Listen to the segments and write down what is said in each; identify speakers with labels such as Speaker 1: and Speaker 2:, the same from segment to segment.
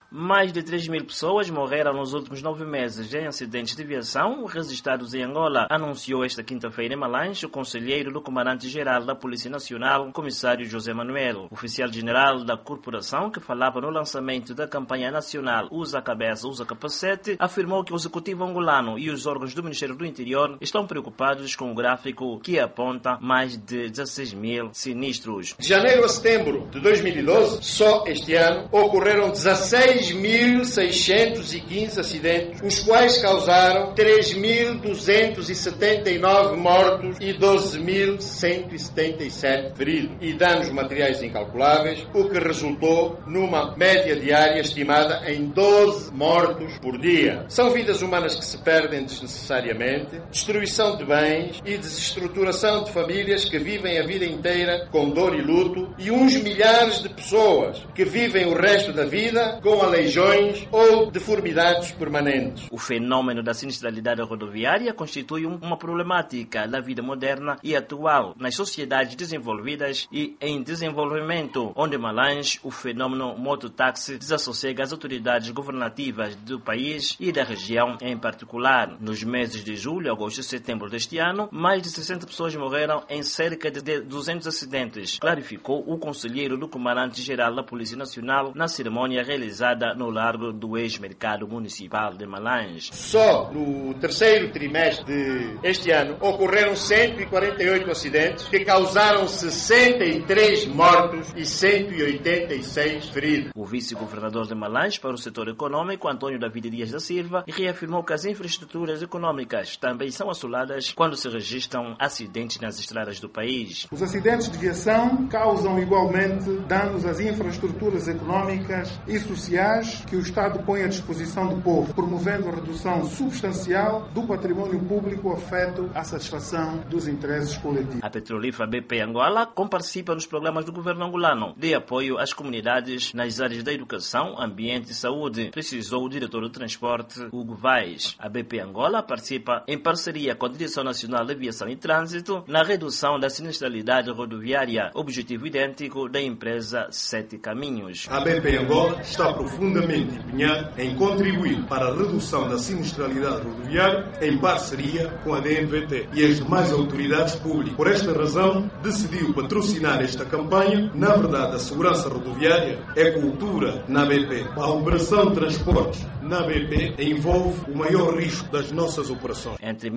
Speaker 1: Mais de 3.000 pessoas morreram nos últimos 9 meses em acidentes de aviação registrados em Angola, anunciou esta quinta-feira em Malange o conselheiro do comandante-geral da Polícia Nacional, comissário José Manuel. O oficial-general da corporação, que falava no lançamento da campanha nacional Usa a Cabeça, Usa Capacete, afirmou que o executivo angolano e os órgãos do Ministério do Interior estão preocupados com o gráfico que aponta mais de 16.000 sinistros.
Speaker 2: De janeiro a setembro de 2012, só este ano, ocorreram 16.615 acidentes, os quais causaram 3.279 mortos e 12.177 feridos e danos materiais incalculáveis, o que resultou numa média diária estimada em 12 mortos por dia. São vidas humanas que se perdem desnecessariamente, destruição de bens e desestruturação de famílias que vivem a vida inteira com dor e luto e uns milhares de pessoas que vivem o resto da vida com aleijões ou deformidades permanentes.
Speaker 1: O fenômeno da sinistralidade rodoviária constitui uma problemática da vida moderna e atual nas sociedades desenvolvidas e em desenvolvimento, onde em Malange o fenômeno mototáxi desassossega as autoridades governativas do país e da região em particular. Nos meses de julho, agosto e setembro deste ano, mais de 60 pessoas morreram em cerca de 200 acidentes, clarificou o conselheiro do comandante-geral da Polícia Nacional na cerimônia realizada no largo do ex-mercado municipal de Malange.
Speaker 2: Só no terceiro trimestre deste ano ocorreram 148 acidentes que causaram 63 mortos e 186 feridos.
Speaker 1: O vice-governador de Malange para o setor econômico, Antônio David Dias da Silva, reafirmou que as infraestruturas econômicas também são assoladas quando se registram acidentes nas estradas do país.
Speaker 3: Os acidentes de viação causam igualmente danos às infraestruturas econômicas e sociais que o Estado põe à disposição do povo, promovendo a redução substancial do património público afeto à satisfação dos interesses coletivos.
Speaker 1: A petrolífera BP Angola participa nos programas do governo angolano de apoio às comunidades nas áreas da educação, ambiente e saúde, precisou o diretor do transporte, Hugo Vaz. A BP Angola participa em parceria com a Direção Nacional de Aviação e Trânsito na redução da sinistralidade rodoviária, objetivo idêntico da empresa Sete Caminhos.
Speaker 4: A BP Angola está profundamente empenhada em contribuir para a redução da sinistralidade rodoviária em parceria com a DNVT e as demais autoridades públicas. Por esta razão, decidiu patrocinar esta campanha. Na verdade, a segurança rodoviária é cultura na BP. A operação de transportes na BP envolve o maior risco das nossas operações.
Speaker 1: Entre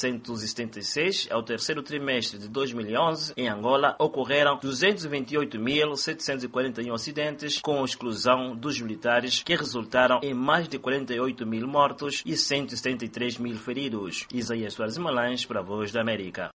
Speaker 1: 1976 ao terceiro trimestre de 2011, em Angola, ocorreram 228.741 acidentes, com exclusão dos militares, que resultaram em mais de 48.000 mortos e 173.000 feridos. Isaías Soares Malange, para a Voz da América.